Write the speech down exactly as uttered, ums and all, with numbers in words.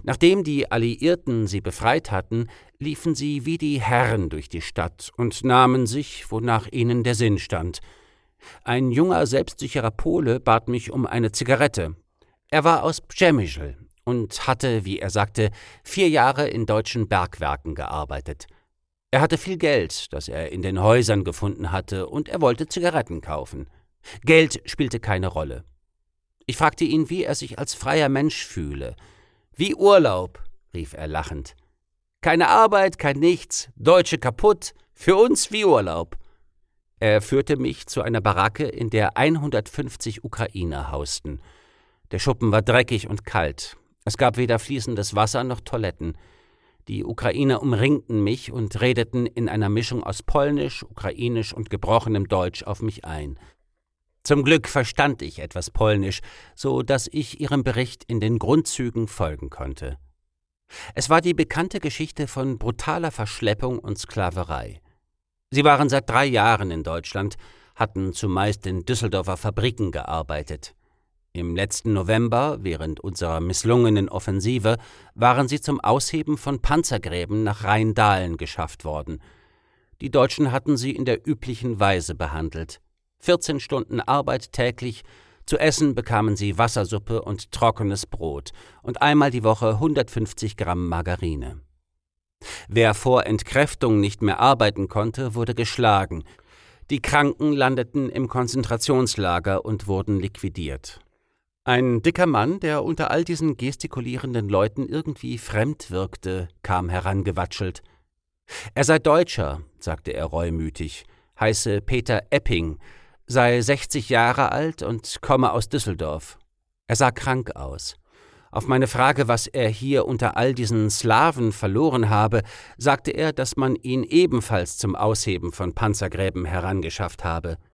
Nachdem die Alliierten sie befreit hatten, liefen sie wie die Herren durch die Stadt und nahmen sich, wonach ihnen der Sinn stand. Ein junger, selbstsicherer Pole bat mich um eine Zigarette. Er war aus Przemysl und hatte, wie er sagte, vier Jahre in deutschen Bergwerken gearbeitet. Er hatte viel Geld, das er in den Häusern gefunden hatte, und er wollte Zigaretten kaufen. Geld spielte keine Rolle. Ich fragte ihn, wie er sich als freier Mensch fühle. »Wie Urlaub«, rief er lachend. »Keine Arbeit, kein Nichts, Deutsche kaputt, für uns wie Urlaub.« Er führte mich zu einer Baracke, in der hundertfünfzig Ukrainer hausten. Der Schuppen war dreckig und kalt. Es gab weder fließendes Wasser noch Toiletten. Die Ukrainer umringten mich und redeten in einer Mischung aus Polnisch, Ukrainisch und gebrochenem Deutsch auf mich ein. Zum Glück verstand ich etwas Polnisch, so dass ich ihrem Bericht in den Grundzügen folgen konnte. Es war die bekannte Geschichte von brutaler Verschleppung und Sklaverei. Sie waren seit drei Jahren in Deutschland, hatten zumeist in Düsseldorfer Fabriken gearbeitet. Im letzten November, während unserer misslungenen Offensive, waren sie zum Ausheben von Panzergräben nach Rheindahlen geschafft worden. Die Deutschen hatten sie in der üblichen Weise behandelt. vierzehn Stunden Arbeit täglich, zu essen bekamen sie Wassersuppe und trockenes Brot und einmal die Woche hundertfünfzig Gramm Margarine. Wer vor Entkräftung nicht mehr arbeiten konnte, wurde geschlagen. Die Kranken landeten im Konzentrationslager und wurden liquidiert. Ein dicker Mann, der unter all diesen gestikulierenden Leuten irgendwie fremd wirkte, kam herangewatschelt. Er sei Deutscher, sagte er reumütig, heiße Peter Epping, sei sechzig Jahre alt und komme aus Düsseldorf. Er sah krank aus. Auf meine Frage, was er hier unter all diesen Slawen verloren habe, sagte er, dass man ihn ebenfalls zum Ausheben von Panzergräben herangeschafft habe.